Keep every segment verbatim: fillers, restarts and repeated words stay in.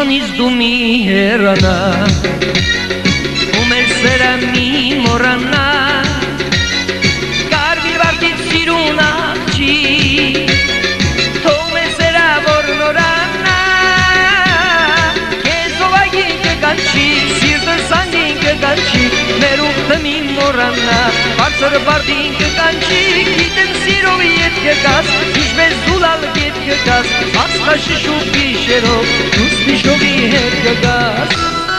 ինձանից դու մի հեռանա ու մեր սերը մի մոռանա կարմիր վարդից սիրուն աղջի թող մեր սերը որ նորանա քեզ ովագին կկանչի սիրտս անգին կկանչի մեր ուղտը մի մոռանա բարձր վարդին կկանչի գիտեմ սիրով ետ կգաս ինչպես զուլալ գետ կգաս աստղաշշուկ գիշերով դուս միշովի հետ կգաս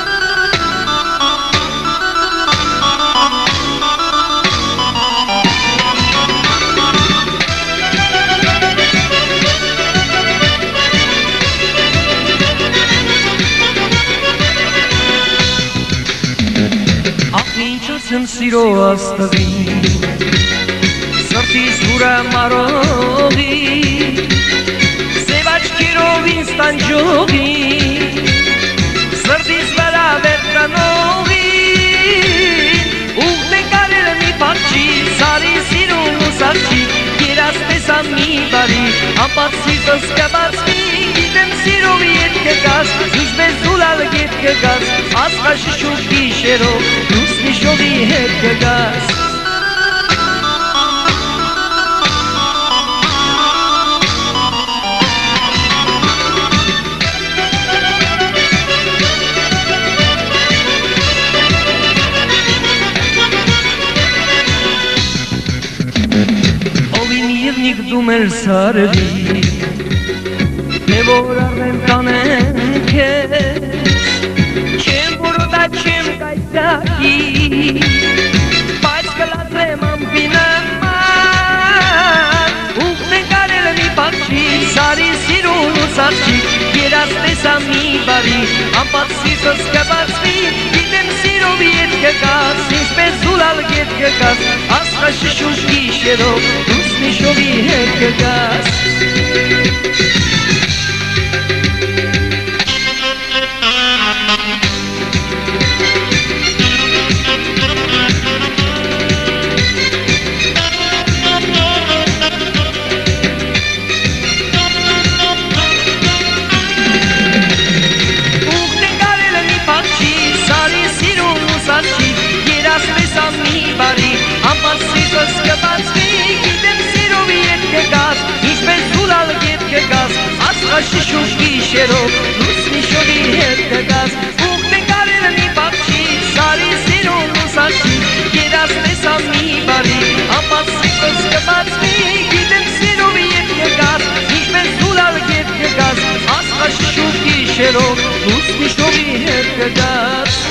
Ինչասեմ սիրո աստղի սրտիս հուրա մարողի սև աչքերով ինձ տանջողի սրտիս վրա վերտրանողի ուղտ է կարել մի պարչի սարի սիրուն ու սարչի երասպես ամի բարի ամպատ սիրտս կբացվի գիտեմ սիրով ետ կգաս ինչպես զուլալ գետ կգաս աստղաշշուկ գիշերով դուս միշովի հետ կգաս Դու մեր սարվի թե որ առնեմ տանեմ քեզ չեմ որոտա չեմ կայծակի բայց կլացեմ ամբինաման ուղտ են կարել մի պարչի սարի սիրուն ու սարչի երասպես ամի բարի ամպատ սիրտս կբացվի գիտեմ սիրով ետ կգաս ինչպես զուլալ գետ կգաս աստղաշշուկ գիշերով դուս միշովի հետ կգաս Աստղաշշուկ գիշերով դուս միշովի հետ կգաս ուղտ է կարել մի պարչի սարի սիրուն ու սարչի երասպես ամի բարի ամպատ սիրտս կբացվի գիտեմ սիրով ետ կգաս ինչպես զուլալ գետ կգաս աստղաշշուկ գիշերով դուս միշովի հետ կգաս